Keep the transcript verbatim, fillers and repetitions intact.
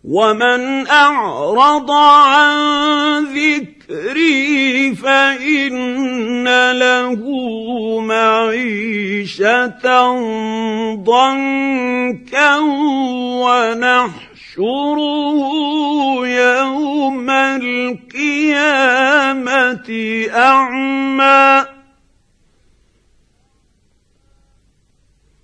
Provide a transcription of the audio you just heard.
ومن أعرض عن ذكري فإن له معيشة ضنكا ونحشره يوم القيامة أعمى